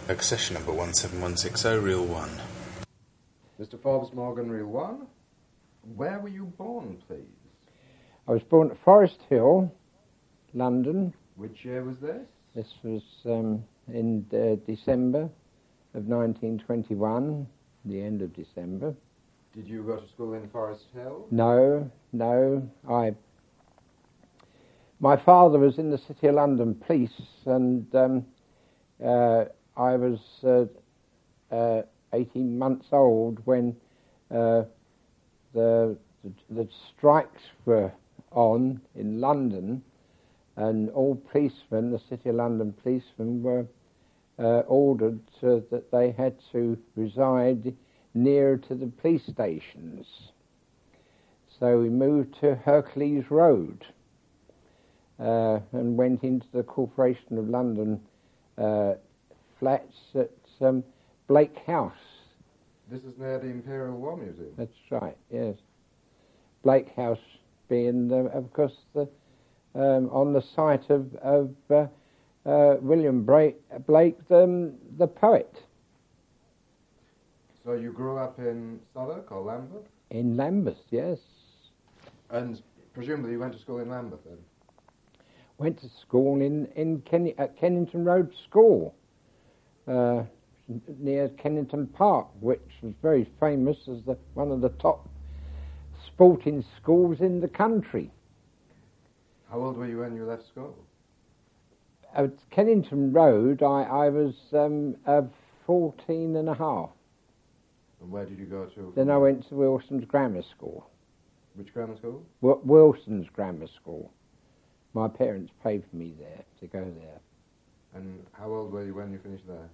Accession number 17160, reel 1. Mr. Forbes Morgan, reel 1. Where were you born, please? I was born at Forest Hill, London. Which year was this? This was in December of 1921, the end of December. Did you go to school in Forest Hill? No. My father was in the City of London Police, and I was 18 months old when the strikes were on in London, and all policemen, the City of London policemen, were ordered that they had to reside near to the police stations. So we moved to Hercules Road and went into the Corporation of London flats at Blake House. This is near the Imperial War Museum? That's right, yes. Blake House being, of course, on the site of William Blake, the poet. So you grew up in Southwark or Lambeth? In Lambeth, yes. And presumably you went to school in Lambeth then? Went to school at Kennington Road School, near Kennington Park, which was very famous as one of the top sporting schools in the country. How old were you when you left school? At Kennington Road, I was 14 and a half. And where did you go to? Then I went to Wilson's Grammar School. Which grammar school? Wilson's Grammar School. My parents paid for me there to go there. And how old were you when you finished there?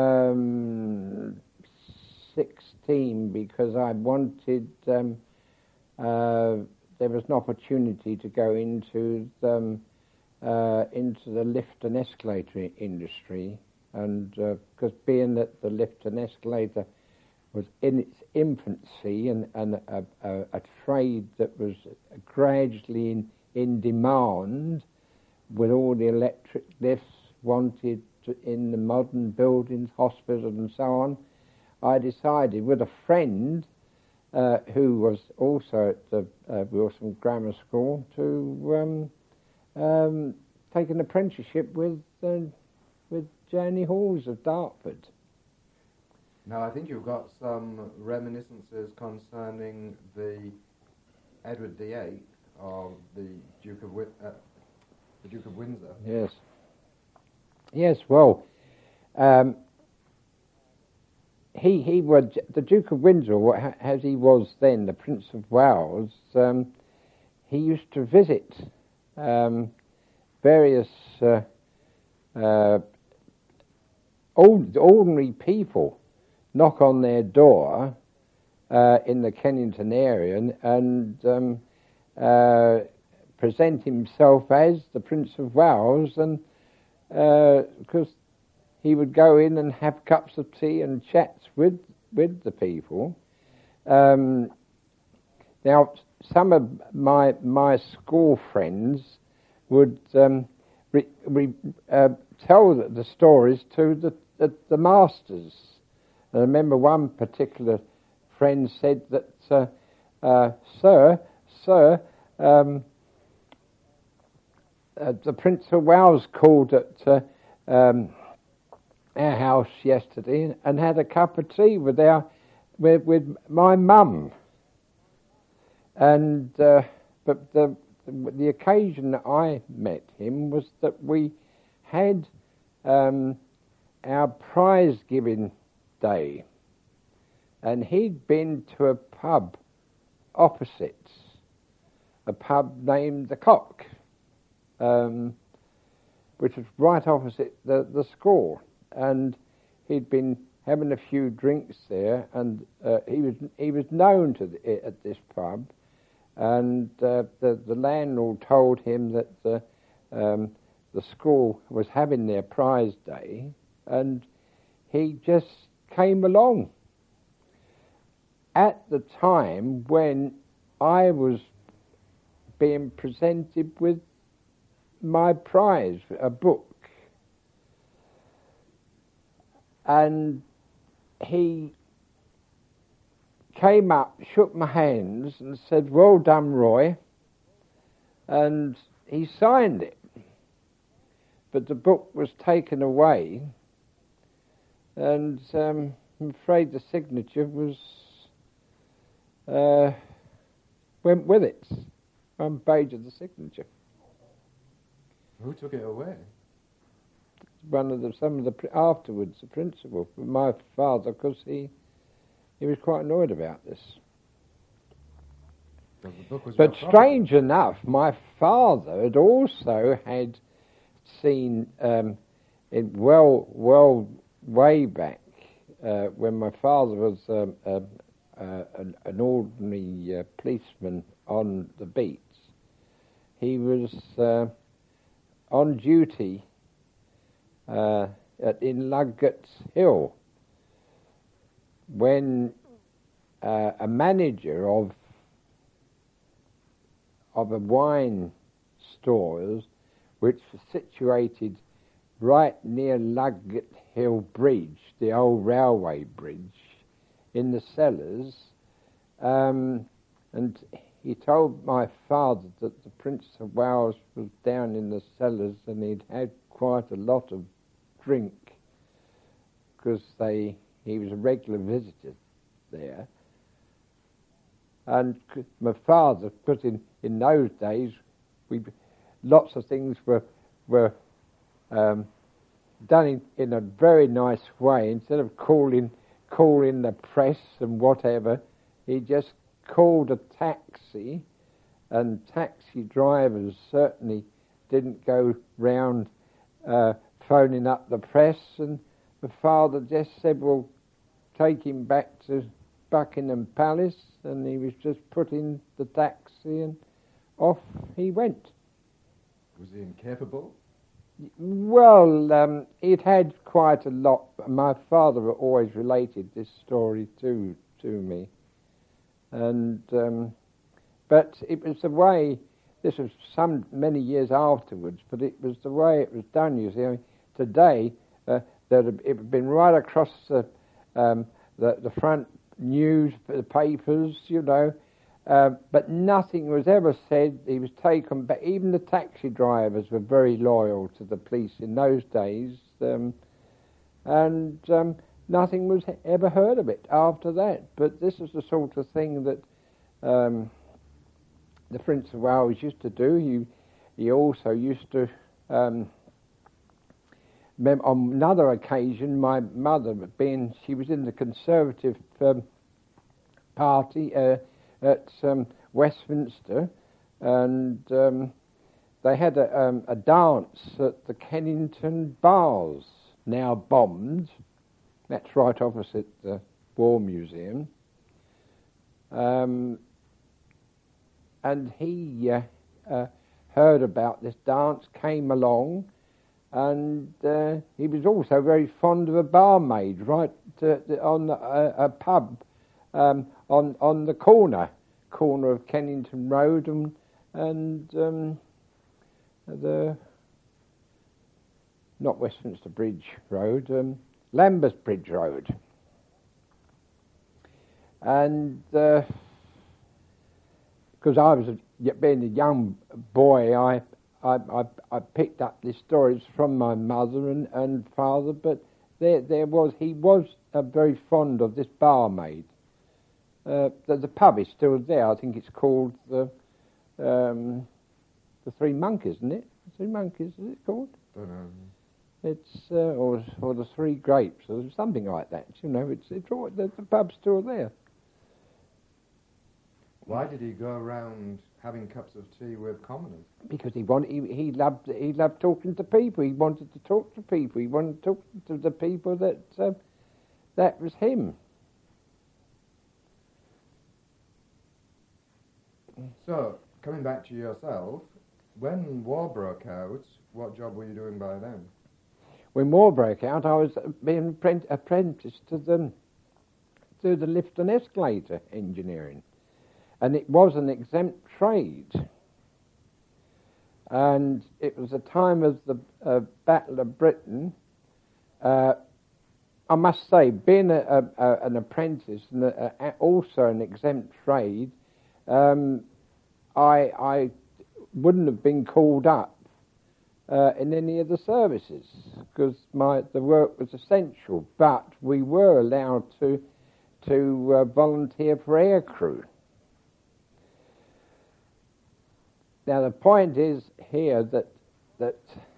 16, because I wanted. There was an opportunity to go into the lift and escalator industry, and because being that the lift and escalator was in its infancy and a trade that was gradually in demand, with all the electric lifts wanted in the modern buildings, hospitals and so on, I decided with a friend who was also at the Wilson Grammar School to take an apprenticeship with Journey Halls of Dartford. Now, I think you've got some reminiscences concerning the Edward VIII of the Duke of Windsor. Yes. Yes. Well, he was the Duke of Windsor, as he was then the Prince of Wales. He used to visit various ordinary people, knock on their door in the Kennington area and present himself as the Prince of Wales, and because he would go in and have cups of tea and chats with the people. Now, some of my school friends would tell the stories to the masters. I remember one particular friend said that, Sir, the Prince of Wales called at our house yesterday and had a cup of tea with my mum. And but the occasion that I met him was that we had our prize giving day, and he'd been to a pub opposite, a pub named the Cock, which was right opposite the school, and he'd been having a few drinks there, and he was known at this pub, and the landlord told him that the school was having their prize day, and he just came along. At the time when I was being presented with my prize, a book. and he came up, shook my hands and said, "Well done, Roy," and he signed it. But the book was taken away, and I'm afraid the signature was went with it. One page of the signature. Who took it away? Afterwards, the principal, my father, because he was quite annoyed about this. The book was But strange enough, my father had also seen it well way back when my father was an ordinary policeman on the beats. He was on duty in Ludgate Hill when a manager of a wine stores, which was situated right near Ludgate Hill Bridge, the old railway bridge, in the cellars, and he told my father that the Prince of Wales was down in the cellars and he'd had quite a lot of drink because he was a regular visitor there. And my father, because in those days, lots of things were done in a very nice way. Instead of calling the press and whatever, he just called a taxi, and taxi drivers certainly didn't go round phoning up the press, and my father just said, "Well, take him back to Buckingham Palace," and he was just put in the taxi and off he went. Was he incapable? Well, it had quite a lot. My father always related this story to me, and but it was the way. This was many years afterwards, but it was the way it was done. You see, I mean, today it had been right across the front news, the papers, you know. But nothing was ever said. He was taken back. Even the taxi drivers were very loyal to the police in those days, and nothing was ever heard of it after that. But this is the sort of thing that the Prince of Wales used to do. He also used to. On another occasion, my mother, she was in the Conservative Party at Westminster, and they had a dance at the Kennington Bars, now bombed. That's right opposite the War Museum. And he heard about this dance, came along, and he was also very fond of a barmaid right on a pub on the corner of Kennington Road and the not Westminster Bridge Road, Lambeth Bridge Road, and because I was being a young boy, I picked up these stories from my mother and father, but he was very fond of this barmaid. The pub is still there. I think it's called the Three Monkeys, isn't it? The Three Monkeys, is it called? Don't know. It's or the Three Grapes or something like that. You know, it's all, the pub's still there. Why did he go around having cups of tea with commoners? Because he loved talking to people. He wanted to talk to people. He wanted to talk to the people that was him. So, coming back to yourself, when war broke out, what job were you doing by then? When war broke out, I was being apprenticed to the lift and escalator engineering. And it was an exempt trade. And it was the time of the Battle of Britain. I must say, being an apprentice and also an exempt trade, I wouldn't have been called up in any of the services because the work was essential. But we were allowed to volunteer for aircrew. Now the point is here that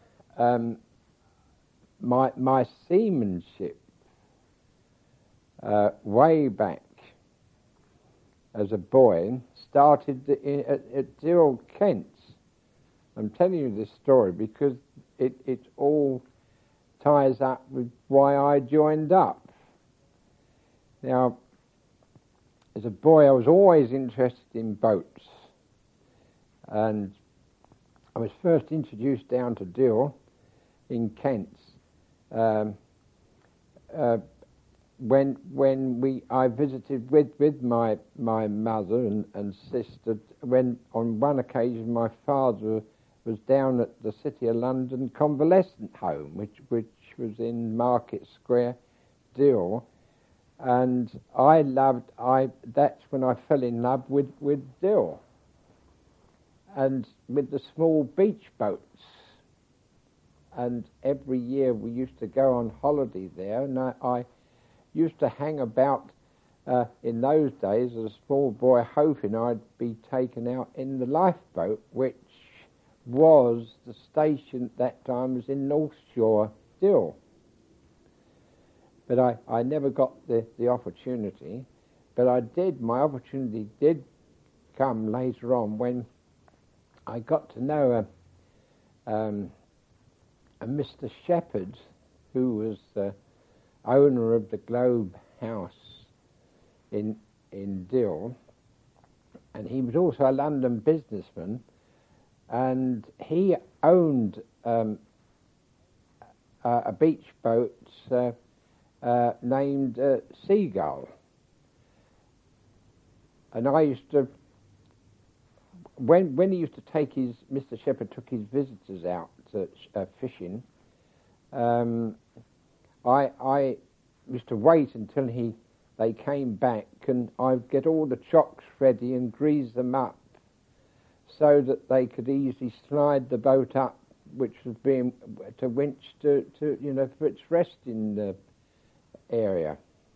my seamanship way back as a boy started at Dirrell, Kent. I'm telling you this story because it all ties up with why I joined up. Now, as a boy, I was always interested in boats, and I was first introduced down to Dirrell in Kent when I visited with my mother and sister. When on one occasion my father was down at the City of London convalescent home, which was in Market Square, Dirrell, and that's when I fell in love with Dirrell and with the small beach boats. And every year we used to go on holiday there, and I used to hang about in those days as a small boy, hoping I'd be taken out in the lifeboat, which was the station at that time was in North Shore, Dirrell. But I never got the opportunity, but my opportunity did come later on when I got to know a Mr. Shepherd, who was the owner of the Globe House in Dirrell, and he was also a London businessman, and he owned a beach boat named Seagull, and I used to, when he used to take Mr. Shepherd took his visitors out fishing, I used to wait until they came back, and I'd get all the chocks ready and grease them up so that they could easily slide the boat up, which was being to winch to for its resting area.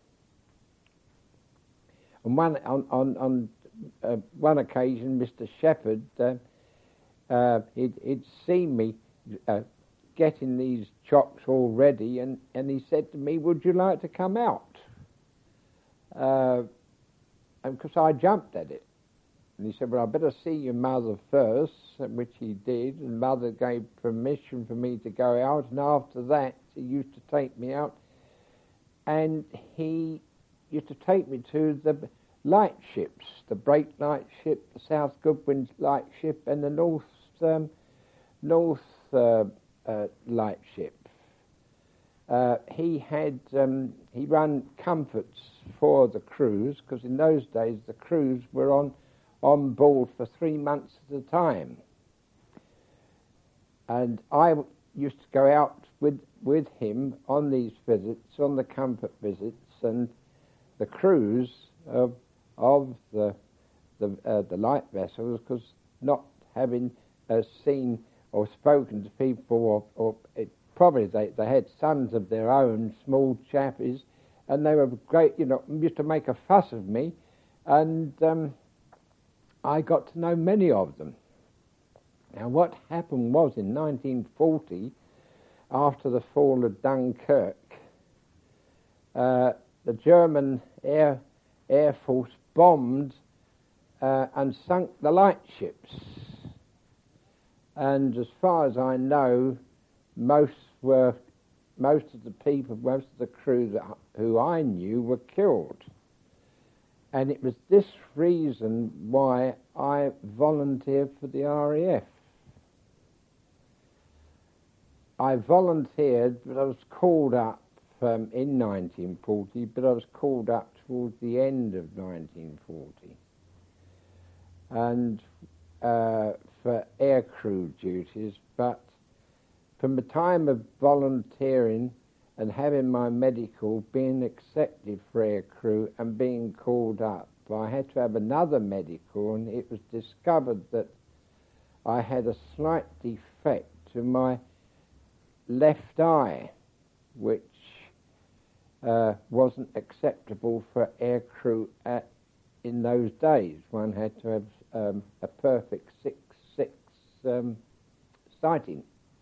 And on one occasion, Mr. Shepherd he'd seen me getting these chocks all ready, and he said to me, "Would you like to come out?" And because I jumped at it. And he said, "Well, I better see your mother first," which he did, and Mother gave permission for me to go out, and after that he used to take me out, and he used to take me to the lightships, the Brake lightship, the South Goodwin lightship, and the North lightship. He ran comforts for the crews, because in those days the crews were on board for 3 months at a time. And I used to go out with him on these visits, on the comfort visits, and the crews of the light vessels, because not having seen or spoken to people, or probably they had sons of their own, small chappies, and they were great, used to make a fuss of me, and I got to know many of them. Now what happened was in 1940, after the fall of Dunkirk, the German Air Force bombed and sunk the lightships. And as far as I know, most of the people, most of the crew who I knew were killed. And it was this reason why I volunteered for the RAF. I volunteered, but I was called up in 1940, but I was called up towards the end of 1940. And for aircrew duties, but from the time of volunteering and having my medical, being accepted for aircrew and being called up. I had to have another medical, and it was discovered that I had a slight defect to my left eye, which wasn't acceptable for aircrew in those days. One had to have a perfect 6/6 sighting.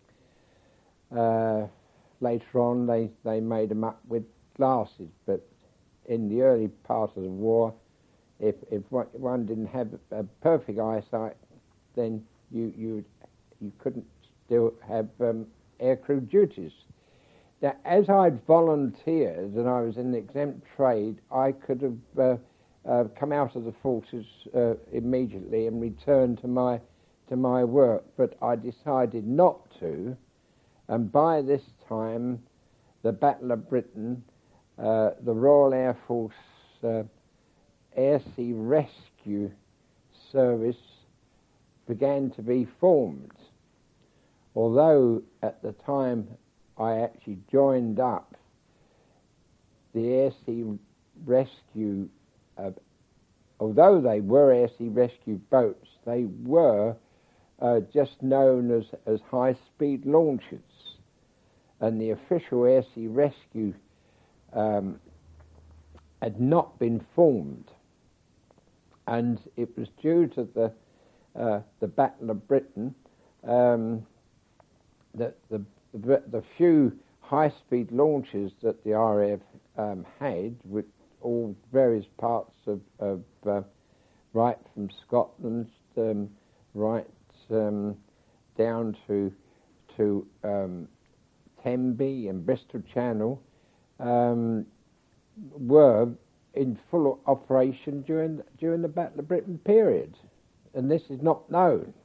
Later on, they made them up with glasses, but in the early part of the war, if one didn't have a perfect eyesight, then you couldn't still have aircrew duties. Now, as I'd volunteered and I was in the exempt trade, I could have come out of the forces immediately and returned to my work, but I decided not to. And by this time, the Battle of Britain, the Royal Air Force Air Sea Rescue Service began to be formed. Although at the time I actually joined up, the Air Sea Rescue, although they were Air Sea Rescue boats, they were just known as high-speed launchers. And the official Air Sea Rescue had not been formed. And it was due to the Battle of Britain that the few high-speed launches that the RAF had, with all various parts of right from Scotland right down to Tenby and Bristol Channel, were in full operation during the Battle of Britain period, and this is not known.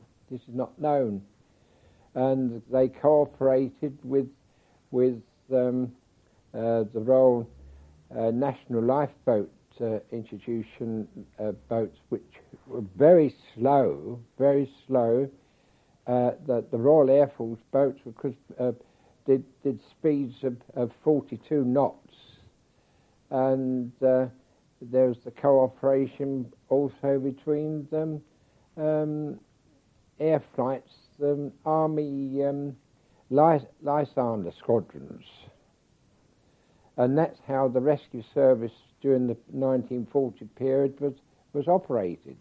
And they cooperated with the Royal National Lifeboat Institution boats, which were very slow. The Royal Air Force boats did speeds of 42 knots, and there was the cooperation also between them air flights, the Army Lysander squadrons, and that's how the rescue service during the 1940 period was operated.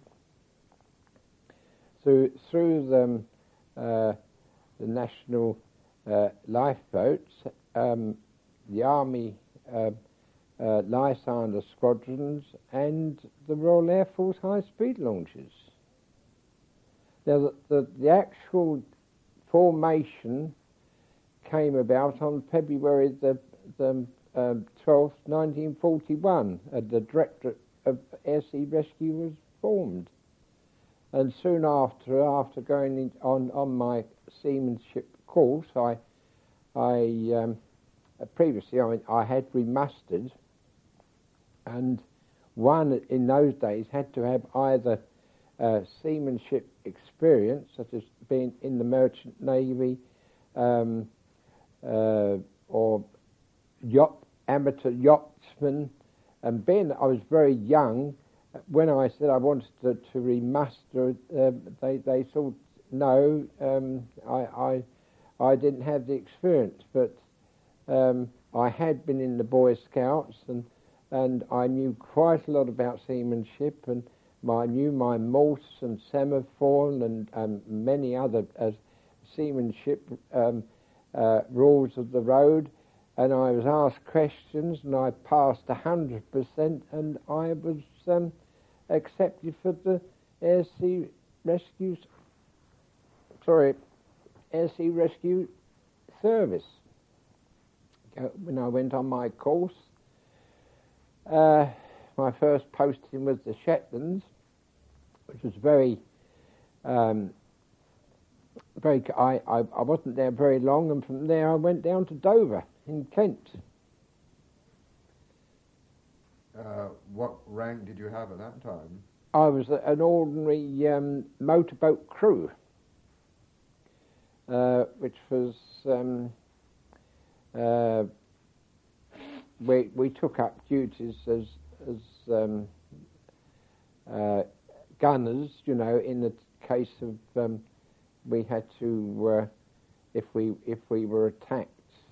So through the national lifeboats, the Army Lysander squadrons, and the Royal Air Force high-speed launchers. Now, the actual formation came about on February the 12th, 1941. The Directorate of Air Sea Rescue was formed. And soon after going on my seamanship course, previously I had remustered, and one in those days had to have either seamanship experience, such as being in the Merchant Navy, or amateur yachtsman. And being that I was very young, when I said I wanted to remaster, they thought no, I didn't have the experience, but I had been in the Boy Scouts, and I knew quite a lot about seamanship, and I knew my Morse and semaphore and many other seamanship rules of the road, and I was asked questions, and I passed 100%, and I was accepted for the Air Sea Rescue Service. When I went on my course, my first posting was the Shetlands, which was very. I wasn't there very long, and from there I went down to Dover in Kent. What rank did you have at that time? I was an ordinary motorboat crew, which was we took up duties as gunners, you know, in the case of we had to if we were attacked.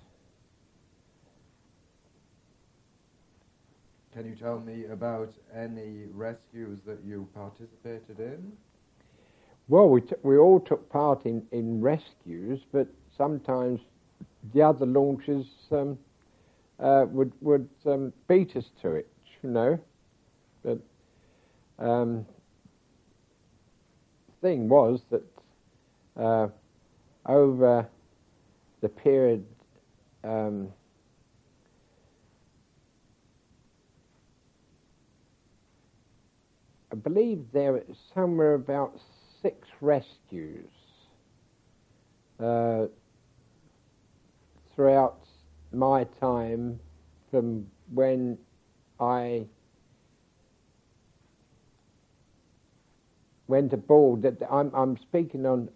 Can you tell me about any rescues that you participated in? Well, we all took part in rescues, but sometimes the other launches would beat us to it, you know. But thing was that over the period I believe there were somewhere about 6 rescues throughout my time from when I went aboard. I'm speaking on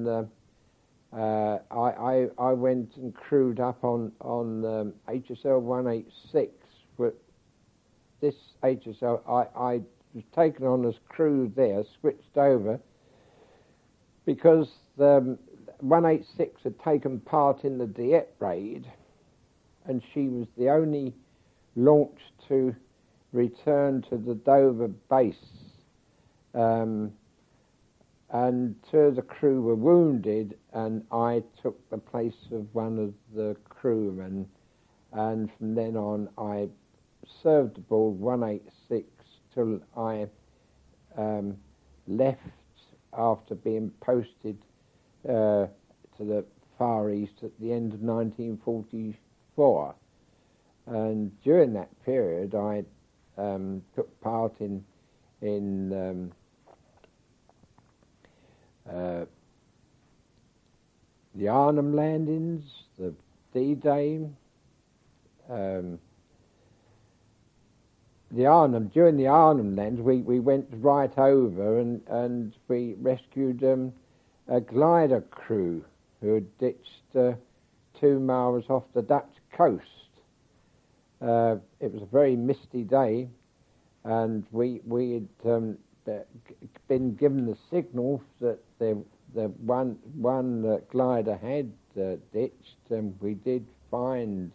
I went and crewed up on HSL 186. But this HSL I was taken on as crew there, switched over, because the 186 had taken part in the Dieppe raid, and she was the only launch to return to the Dover base. And 2 of the crew were wounded, and I took the place of one of the crewmen, and from then on I served aboard 186 till I left after being posted to the Far East at the end of 1944. And during that period I took part in the Arnhem landings, the D-Day, during the Arnhem lands, we went right over and we rescued a glider crew who had ditched 2 miles off the Dutch coast. It was a very misty day, and we had been given the signal that the one glider had ditched, and we did find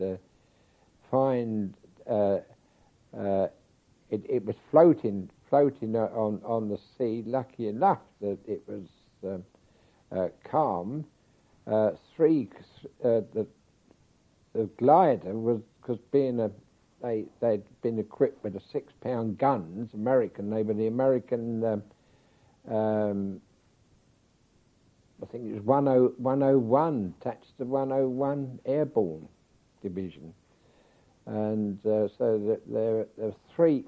it was floating on the sea. Lucky enough that it was calm. The glider was, because being they'd been equipped with a 6-pound guns. They were the American. I think it was 101, attached to 101 Airborne Division. And so there are three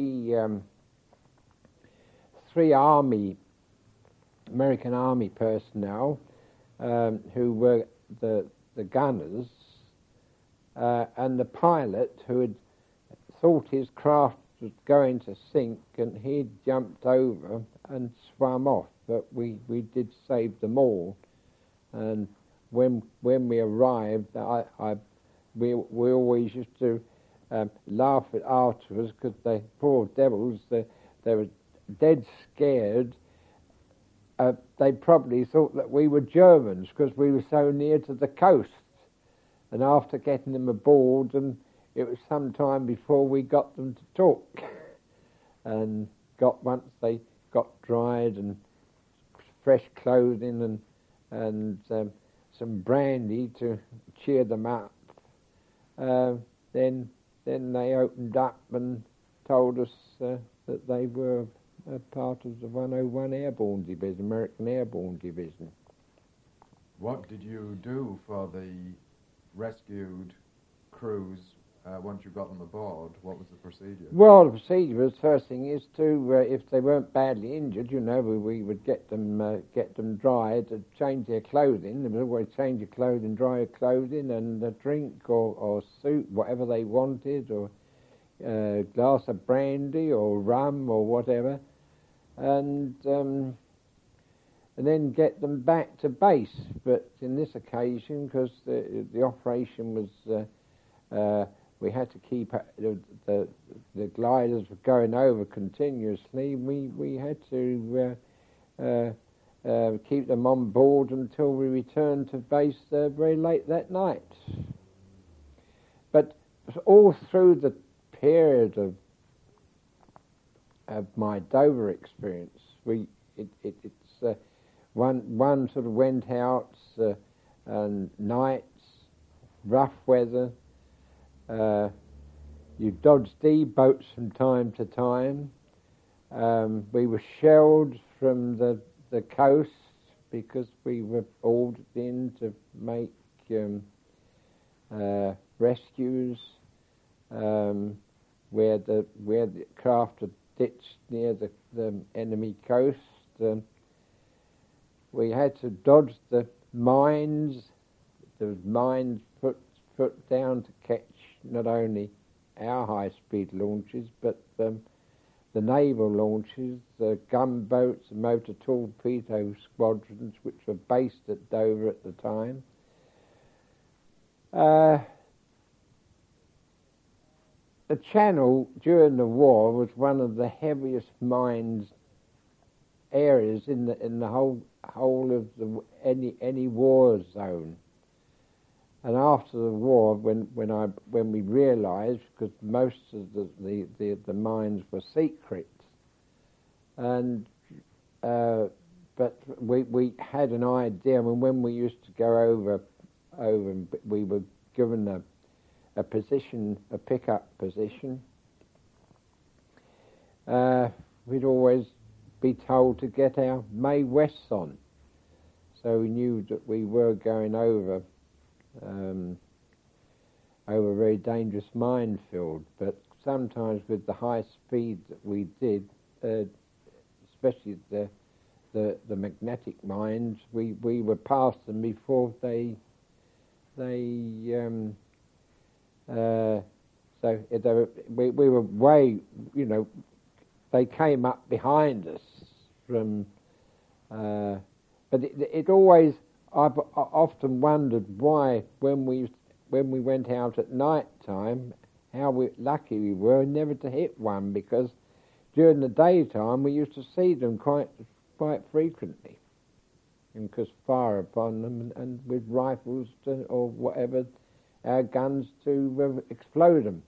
American Army personnel who were the gunners, and the pilot who had thought his craft was going to sink, and he jumped over and swam off. But we did save them all. And when we arrived, we always used to laugh at afterwards, because they, poor devils, they were dead scared. They probably thought that we were Germans because we were so near to the coast. And after getting them aboard, and it was some time before we got them to talk. And once they got dried and fresh clothing and some brandy to cheer them up, then they opened up and told us that they were a part of the 101 Airborne Division, American Airborne Division. What did you do for the rescued crews once you got them aboard? What was the procedure? Well, the procedure was, first thing is to, if they weren't badly injured, we would get them dried, to change their clothing. They would always change your clothing, dry your clothing, and a drink or soup, whatever they wanted, or a glass of brandy or rum or whatever, and then get them back to base. But in this occasion, because the operation was we had to keep the gliders were going over continuously. We had to keep them on board until we returned to base very late that night. But all through the period of my Dover experience, it's one sort of went out and nights, rough weather. You dodged D-boats from time to time. We were shelled from the coast because we were ordered in to make rescues where the craft had ditched near the enemy coast. We had to dodge the mines. There was mines put down to catch not only our high-speed launches, but the naval launches, the gunboats, the motor torpedo squadrons, which were based at Dover at the time. The Channel during the war was one of the heaviest mines areas in the whole of any war zone. And after the war, when we realised, because most of the mines were secret, and but we had an idea. I mean, when we used to go over, we were given a position, a pickup position. We'd always be told to get our Mae Wests on, so we knew that we were going over a very dangerous minefield. But sometimes with the high speed that we did, especially the magnetic mines, we were past them before they we were way, they came up behind us from, but it always, I've often wondered why when we went out at night time, how lucky we were never to hit one, because during the daytime we used to see them quite frequently, and could fire upon them and with rifles or whatever, our guns to explode them.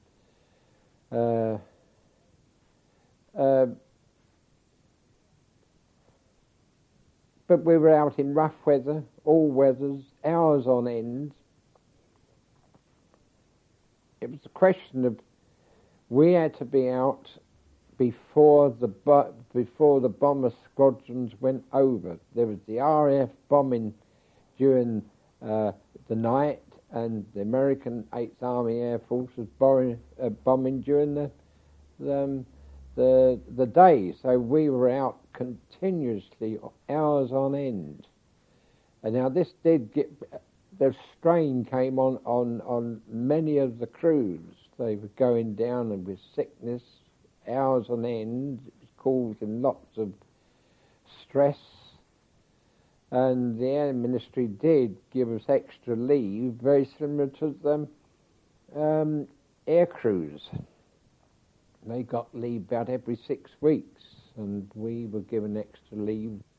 But we were out in rough weather, all weathers, hours on end. It was a question of, we had to be out before the bomber squadrons went over. There was the RAF bombing during the night, and the American 8th Army Air Force was bombing during the day. So we were out continuously, hours on end. And now this did the strain came on many of the crews. They were going down and with sickness, hours on end, causing lots of stress. And the Air Ministry did give us extra leave, very similar to the air crews. They got leave about every 6 weeks, and we were given extra leave